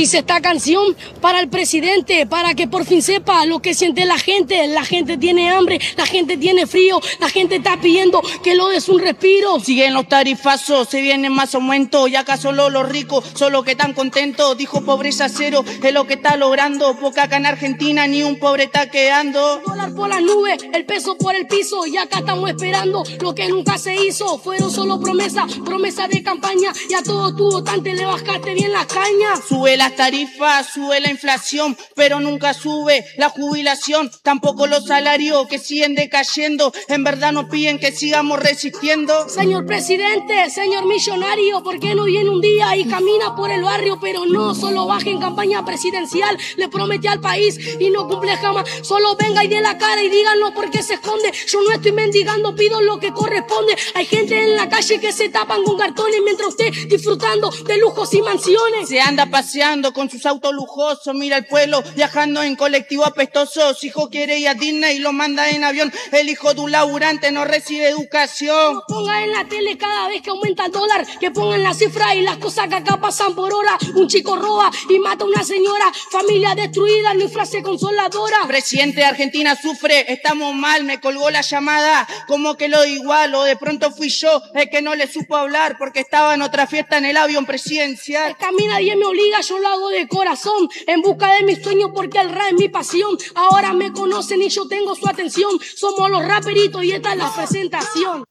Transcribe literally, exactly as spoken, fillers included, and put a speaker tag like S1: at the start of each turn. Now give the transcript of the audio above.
S1: Hice esta canción para el presidente, para que por fin sepa lo que siente la gente. La gente tiene hambre, la gente tiene frío, la gente está pidiendo que lo des un respiro.
S2: Siguen los tarifazos, se vienen más aumentos, y acá solo los ricos, solo que están contentos. Dijo pobreza cero, es lo que está logrando, porque acá en Argentina ni un pobre está quedando.
S1: El dólar por las nubes, el peso por el piso, y acá estamos esperando lo que nunca se hizo. Fueron solo promesas, promesas de campaña, y a todo tu votante le bajaste bien las cañas.
S2: Sube las tarifas, sube la inflación, pero nunca sube la jubilación, tampoco los salarios que siguen decayendo. En verdad nos piden que sigamos resistiendo.
S1: Señor presidente, señor millonario, ¿por qué no viene un día y camina por el barrio? Pero no solo baje en campaña presidencial, le promete al país y no cumple jamás. Solo venga y dé la cara y díganlo por qué se esconde. Yo no estoy mendigando, pido lo que corresponde. Hay gente en la calle que se tapan con cartones mientras usted disfrutando de lujos y mansiones.
S2: Se anda paseando con sus autos lujosos, mira el pueblo viajando en colectivo apestoso. Su hijo quiere ir a Disney y lo manda en avión. El hijo de un laburante no recibe educación.
S1: No ponga en la tele cada vez que aumenta el dólar, que pongan la cifra y las cosas que acá pasan por hora. Un chico roba y mata a una señora, familia destruida, no hay frase consoladora.
S2: Presidente de Argentina sufre, estamos mal, me colgó la llamada, como que lo igual, o de pronto fui yo el que no le supo hablar porque estaba en otra fiesta en el avión presidencial.
S1: Es que a mí nadie me obliga, yo lo hago de corazón, en busca de mis sueños porque el rap es mi pasión. Ahora me conocen y yo tengo su atención, somos los raperitos y esta es la presentación.